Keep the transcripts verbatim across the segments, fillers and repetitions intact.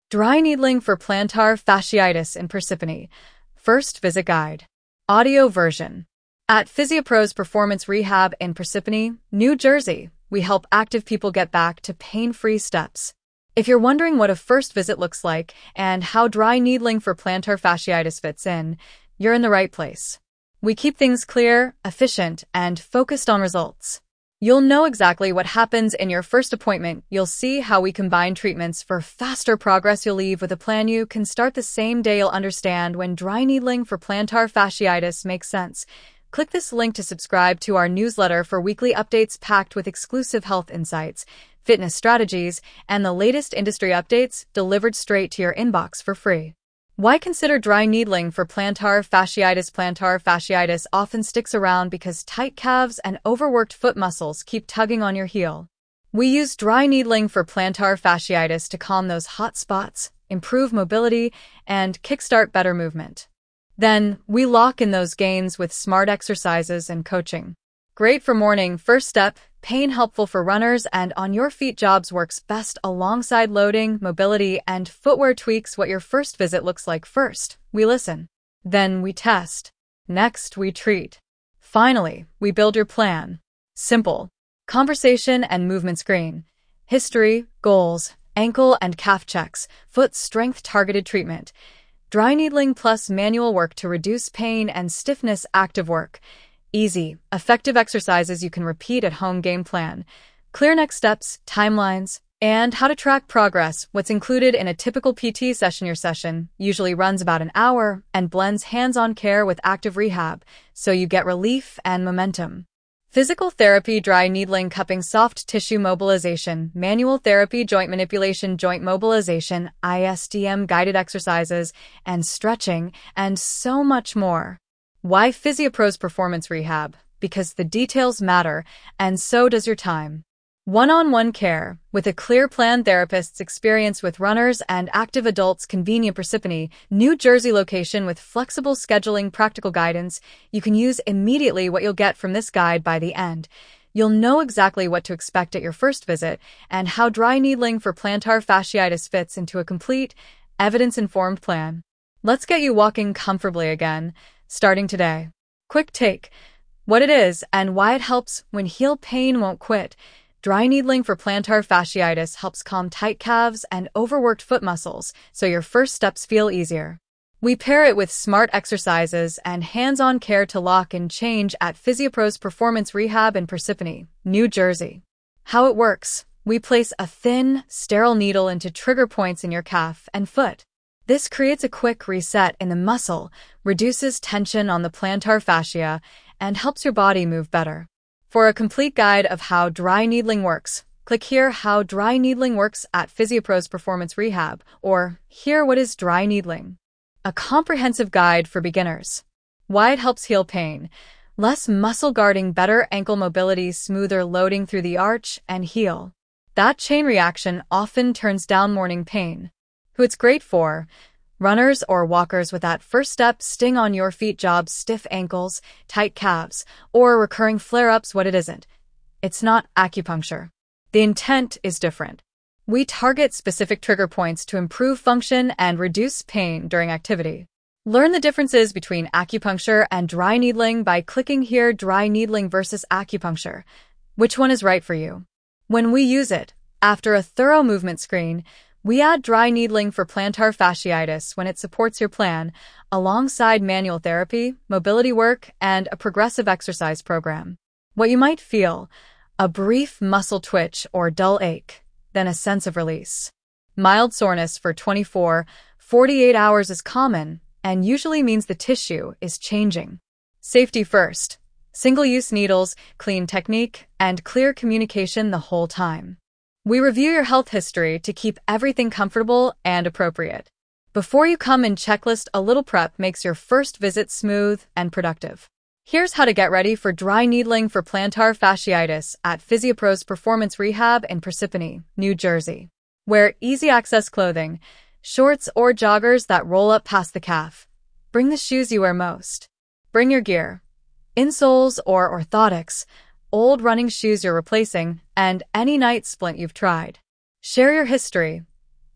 Dry needling for plantar fasciitis in Parsippany. First visit guide. Audio version. At PhysioPros Performance Rehab in Parsippany, New Jersey, we help active people get back to pain-free steps. If you're wondering what a first visit looks like and how dry needling for plantar fasciitis fits in, you're in the right place. We keep things clear, efficient, and focused on results. You'll know exactly what happens in your first appointment. You'll see how we combine treatments for faster progress. You'll leave with a plan you can start the same day. You'll understand when dry needling for plantar fasciitis makes sense. Click this link to subscribe to our newsletter for weekly updates packed with exclusive health insights, fitness strategies, and the latest industry updates delivered straight to your inbox for free. Why consider dry needling for plantar fasciitis? Plantar fasciitis often sticks around because tight calves and overworked foot muscles keep tugging on your heel. We use dry needling for plantar fasciitis to calm those hot spots, improve mobility, and kickstart better movement. Then, we lock in those gains with smart exercises and coaching. Great for morning first step, pain helpful for runners and on-your-feet jobs, works best alongside loading, mobility, and footwear tweaks. What your first visit looks like. First, we listen. Then we test. Next, we treat. Finally, we build your plan. Simple. Conversation and movement screen. History, goals, ankle and calf checks, foot strength, targeted treatment. Dry needling plus manual work to reduce pain and stiffness. Active work. Easy, effective exercises you can repeat at home. Game plan. Clear next steps, timelines, and how to track progress. What's included in a typical P T session? Your session usually runs about an hour and blends hands-on care with active rehab, so you get relief and momentum. Physical therapy, dry needling, cupping, soft tissue mobilization, manual therapy, joint manipulation, joint mobilization, I S D M, guided exercises, and stretching, and so much more. Why PhysioPros Performance Rehab? Because the details matter, and so does your time. One-on-one care, with a clear plan. Therapists experience with runners and active adults. Convenient Parsippany, New Jersey location with flexible scheduling, practical guidance. You can use immediately. What you'll get from this guide by the end. You'll know exactly what to expect at your first visit and how dry needling for plantar fasciitis fits into a complete, evidence-informed plan. Let's get you walking comfortably again, starting today. Quick take. What it is and why it helps when heel pain won't quit. Dry needling for plantar fasciitis helps calm tight calves and overworked foot muscles, so your first steps feel easier. We pair it with smart exercises and hands-on care to lock and change at PhysioPros Performance Rehab in Parsippany, New Jersey. How it works. We place a thin, sterile needle into trigger points in your calf and foot. This creates a quick reset in the muscle, reduces tension on the plantar fascia, and helps your body move better. For a complete guide of how dry needling works, click here. How dry needling works at PhysioPros Performance Rehab, or here. What is dry needling? A comprehensive guide for beginners. Why it helps heal pain. Less muscle guarding, better ankle mobility, smoother loading through the arch and heel. That chain reaction often turns down morning pain. Who it's great for. Runners or walkers with that first step sting on your feet jobs, stiff ankles, tight calves, or recurring flare-ups. What it isn't. It's not acupuncture. The intent is different. We target specific trigger points to improve function and reduce pain during activity. Learn the differences between acupuncture and dry needling by clicking here. Dry needling versus acupuncture. Which one is right for you? When we use it, after a thorough movement screen, we add dry needling for plantar fasciitis when it supports your plan, alongside manual therapy, mobility work, and a progressive exercise program. What you might feel: a brief muscle twitch or dull ache, then a sense of release. Mild soreness for twenty-four to forty-eight hours is common and usually means the tissue is changing. Safety first. Single-use needles, clean technique, and clear communication the whole time. We review your health history to keep everything comfortable and appropriate. Before you come in, checklist. A little prep makes your first visit smooth and productive. Here's how to get ready for dry needling for plantar fasciitis at PhysioPros Performance Rehab in Parsippany, New Jersey. Wear easy-access clothing, shorts or joggers that roll up past the calf. Bring the shoes you wear most. Bring your gear. Insoles or orthotics, old running shoes you're replacing, and any night splint you've tried. Share your history.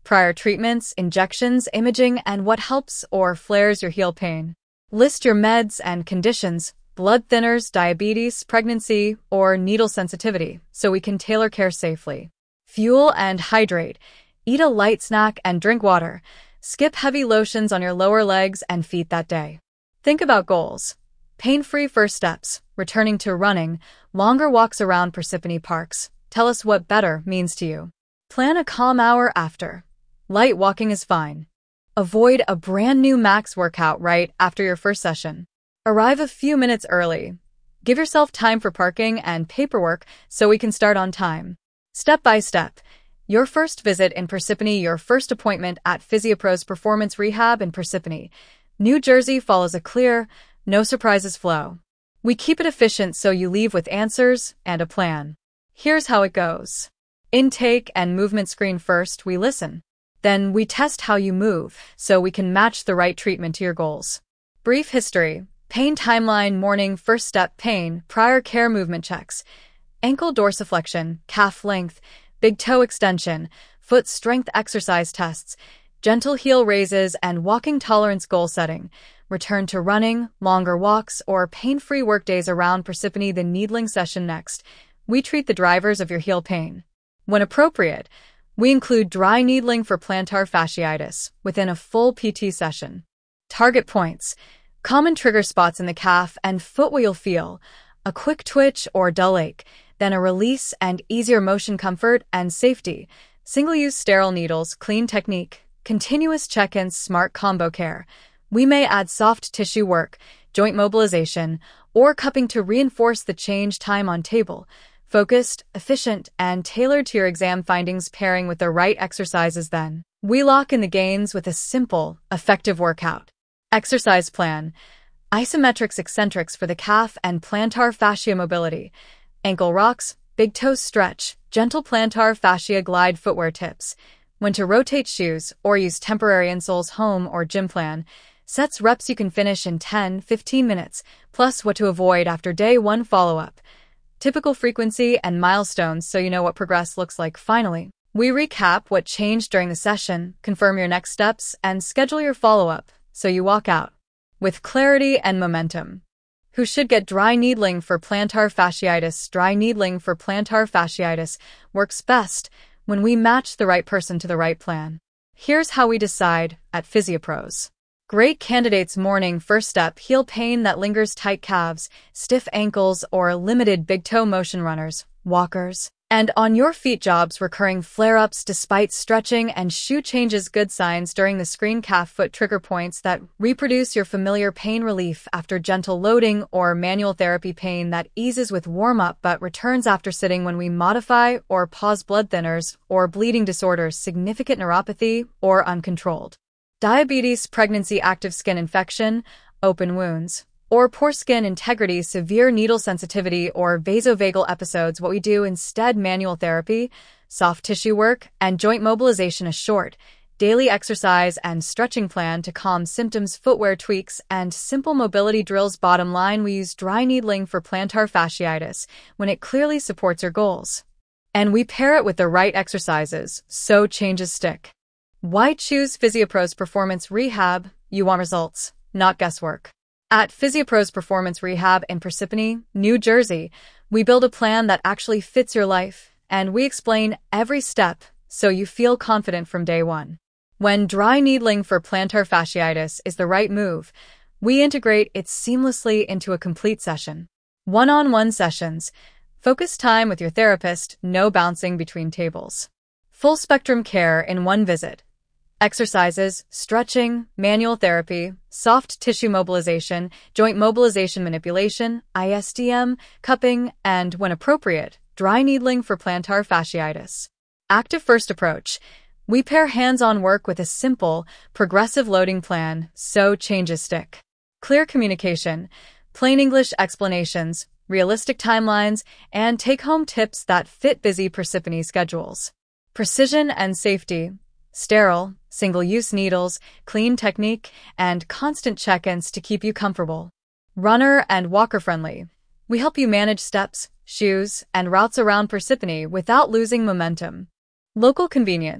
prior treatments, injections, imaging, and what helps or flares your heel pain. List your meds and conditions, blood thinners, diabetes, pregnancy, or needle sensitivity, so we can tailor care safely. Fuel and hydrate. Eat a light snack and drink water. Skip heavy lotions on your lower legs and feet that day. Think about goals. Pain-free first steps, returning to running, longer walks around Parsippany Parks. Tell us what better means to you. Plan a calm hour after. Light walking is fine. Avoid a brand new max workout right after your first session. Arrive a few minutes early. Give yourself time for parking and paperwork so we can start on time. Step by step. Your first visit in Parsippany, your first appointment at PhysioPros Performance Rehab in Parsippany, New Jersey follows a clear, no surprises flow. We keep it efficient so you leave with answers and a plan. Here's how it goes. Intake and movement screen first, we listen. Then we test how you move so we can match the right treatment to your goals. Brief history, pain timeline, morning, first step, pain, prior care, movement checks, ankle dorsiflexion, calf length, big toe extension, foot strength exercise tests, gentle heel raises, and walking tolerance goal setting. Return to running, longer walks, or pain-free workdays around Parsippany. The needling session next. We treat the drivers of your heel pain. When appropriate, we include dry needling for plantar fasciitis within a full P T session. Target points. Common trigger spots in the calf and foot where you'll feel a quick twitch or dull ache, then a release and easier motion, comfort and safety. Single-use sterile needles, clean technique, continuous check-ins, smart combo care. We may add soft tissue work, joint mobilization, or cupping to reinforce the change time on table. Focused, efficient, and tailored to your exam findings, pairing with the right exercises. Then we lock in the gains with a simple, effective workout. Exercise plan. Isometrics, eccentrics for the calf and plantar fascia mobility. Ankle rocks, big toe stretch, gentle plantar fascia glide, footwear tips. When to rotate shoes or use temporary insoles, home or gym plan. Sets, reps you can finish in ten to fifteen minutes, plus what to avoid after day one. Follow-up. Typical frequency and milestones so you know what progress looks like. Finally, we recap what changed during the session, confirm your next steps, and schedule your follow-up so you walk out with clarity and momentum. Who should get dry needling for plantar fasciitis? Dry needling for plantar fasciitis works best when we match the right person to the right plan. Here's how we decide at PhysioPros. Great candidates: morning, first step, heel pain that lingers, tight calves, stiff ankles, or limited big toe motion, runners, walkers, and on your feet jobs, recurring flare-ups despite stretching and shoe changes. Good signs during the screen, calf foot trigger points that reproduce your familiar pain, relief after gentle loading or manual therapy, pain that eases with warm-up but returns after sitting when we modify or pause, blood thinners or bleeding disorders, significant neuropathy or uncontrolled diabetes, pregnancy, active skin infection, open wounds, or poor skin integrity, severe needle sensitivity, or vasovagal episodes. What we do instead: manual therapy, soft tissue work, and joint mobilization. A short, daily exercise and stretching plan to calm symptoms, footwear tweaks, and simple mobility drills. Bottom line, we use dry needling for plantar fasciitis when it clearly supports your goals. And we pair it with the right exercises so changes stick. Why choose PhysioPros Performance Rehab? You want results, not guesswork. At PhysioPros Performance Rehab in Parsippany, New Jersey, we build a plan that actually fits your life, and we explain every step so you feel confident from day one. When dry needling for plantar fasciitis is the right move, we integrate it seamlessly into a complete session. One-on-one sessions, focused time with your therapist, no bouncing between tables. Full spectrum care in one visit. Exercises, stretching, manual therapy, soft tissue mobilization, joint mobilization manipulation, I S D M, cupping, and, when appropriate, dry needling for plantar fasciitis. Active first approach. We pair hands-on work with a simple, progressive loading plan so changes stick. Clear communication, plain English explanations, realistic timelines, and take-home tips that fit busy Parsippany schedules. Precision and safety. Sterile, single-use needles, clean technique, and constant check-ins to keep you comfortable. Runner and walker-friendly. We help you manage steps, shoes, and routes around Parsippany without losing momentum. Local convenience.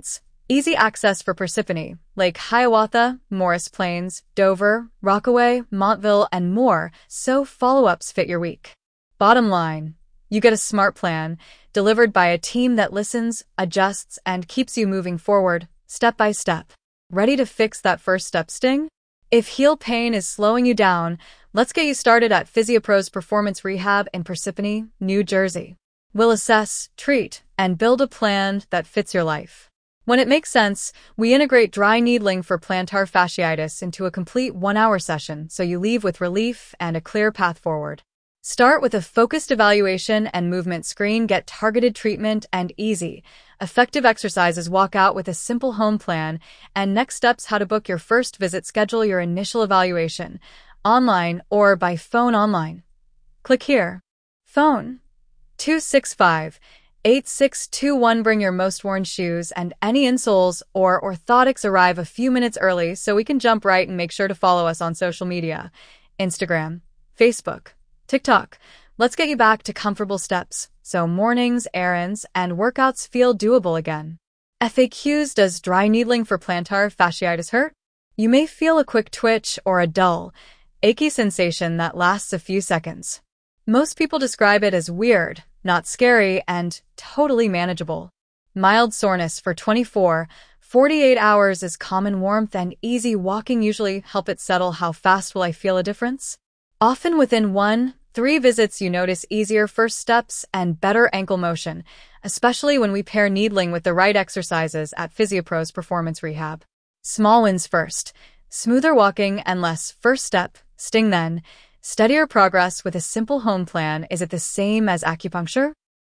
Easy access for Parsippany, Lake Hiawatha, Morris Plains, Dover, Rockaway, Montville, and more, so follow-ups fit your week. Bottom line, you get a smart plan, delivered by a team that listens, adjusts, and keeps you moving forward, step by step. Ready to fix that first step sting? If heel pain is slowing you down, let's get you started at PhysioPros Performance Rehab in Parsippany, New Jersey. We'll assess, treat, and build a plan that fits your life. When it makes sense, we integrate dry needling for plantar fasciitis into a complete one-hour session so you leave with relief and a clear path forward. Start with a focused evaluation and movement screen, get targeted treatment and easy, effective exercises, walk out with a simple home plan, and next steps: how to book your first visit, schedule your initial evaluation, online or by phone. Online. Click here. Phone two six five, eight six two one. Bring your most worn shoes and any insoles or orthotics. Arrive a few minutes early so we can jump right, and make sure to follow us on social media: Instagram, Facebook, TikTok. Let's get you back to comfortable steps so mornings, errands, and workouts feel doable again. F A Qs: does dry needling for plantar fasciitis hurt? You may feel a quick twitch or a dull, achy sensation that lasts a few seconds. Most people describe it as weird, not scary, and totally manageable. Mild soreness for twenty-four to forty-eight hours is common. Warmth and easy walking usually help it settle. How fast will I feel a difference? Often within one, three visits you notice easier first steps and better ankle motion, especially when we pair needling with the right exercises at PhysioPros Performance Rehab. Small wins first: smoother walking and less first step sting, then steadier progress with a simple home plan. Is it the same as acupuncture?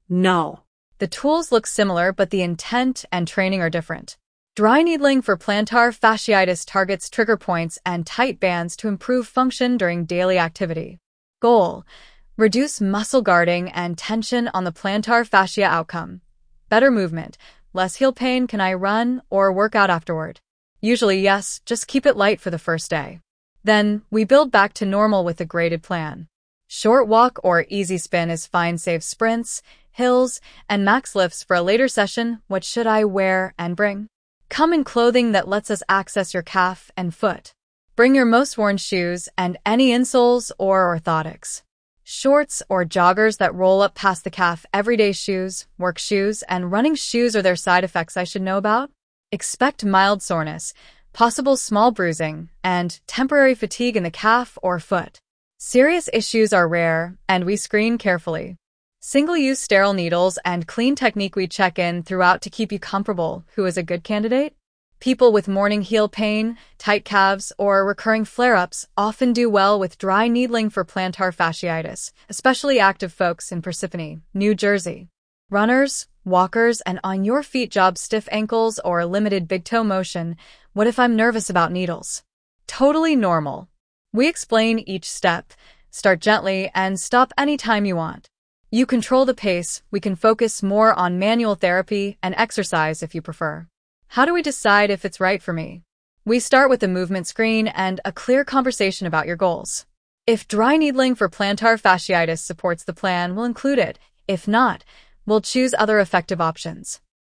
No. The tools look similar, but the intent and training are different. Dry needling for plantar fasciitis targets trigger points and tight bands to improve function during daily activity. Goal: reduce muscle guarding and tension on the plantar fascia. Outcome: better movement, less heel pain. Can I run or work out afterward? Usually yes, just keep it light for the first day. Then, we build back to normal with a graded plan. Short walk or easy spin is fine. Save sprints, hills, and max lifts for a later session. What should I wear and bring? Come in clothing that lets us access your calf and foot. Bring your most worn shoes and any insoles or orthotics. Shorts or joggers that roll up past the calf. Everyday shoes, work shoes, and running shoes. Are there side effects I should know about? Expect mild soreness, possible small bruising, and temporary fatigue in the calf or foot. Serious issues are rare, and we screen carefully. Single-use sterile needles and clean technique. We check in throughout to keep you comfortable. Who is a good candidate? People with morning heel pain, tight calves, or recurring flare-ups often do well with dry needling for plantar fasciitis, especially active folks in Parsippany, New Jersey. Runners, walkers, and on your feet job: stiff ankles or limited big toe motion. What if I'm nervous about needles? Totally normal. We explain each step, start gently, and stop anytime you want. You control the pace. We can focus more on manual therapy and exercise if you prefer. How do we decide if it's right for me? We start with a movement screen and a clear conversation about your goals. If dry needling for plantar fasciitis supports the plan, we'll include it. If not, we'll choose other effective options.